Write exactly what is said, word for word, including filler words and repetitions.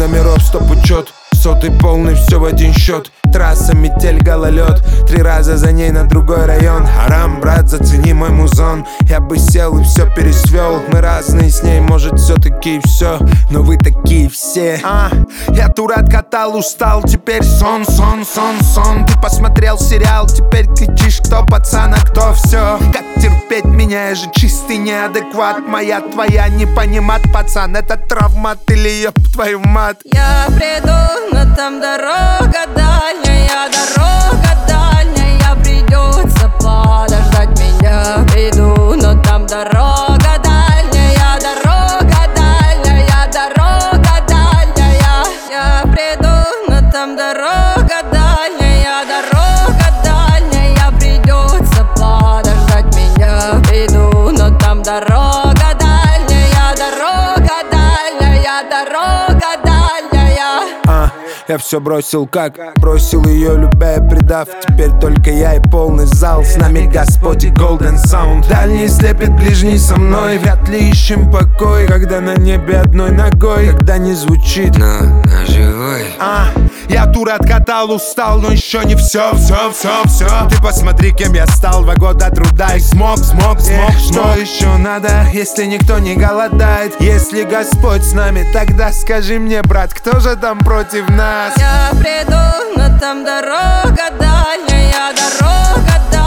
номеров, стоп учет. Сотый полный, все в один счет. Трасса, метель, гололед. Три раза за ней на другой район. Харам, брат, зацени мой музон. Я бы сел и все пересвел. Мы разные с ней, может все-таки и все. Но вы такие все. а, Я тур откатал, устал. Теперь сон, сон, сон, сон. Ты посмотрел сериал, теперь кричишь, кто пацан, а кто все. Как терпеть меня, я же чистый неадекват. Моя, твоя, не понимат, пацан. Это травмат или ёб твою мать. Я приду, но там дорога дальняя, дорога дальняя. Придется подождать меня. Приду, но там дорога дальняя, дорога дальняя, дорога дальняя. Я приду, но там дорога дальняя, дорога дальняя. Придется подождать меня. Приду, но там дорога дальняя, дорога дальняя, дорога дальняя. А, я все бросил как бросил ее, любя и предав. Теперь только я и полный зал. С нами Господь и Golden Sound. Дальний слепит, ближний со мной. Вряд ли ищем покой, когда на небе одной ногой. Когда не звучит, но на живой. а, я тур откатал, устал, но еще не все, все, все, все. Ты посмотри, кем я стал, два года труда и смог, смог, смог. Эх, что еще надо, если никто не голодает? Если Господь с нами, тогда скажи мне, брат, кто же там против нас? Я приду, но там дорога дальняя, дорога дальняя.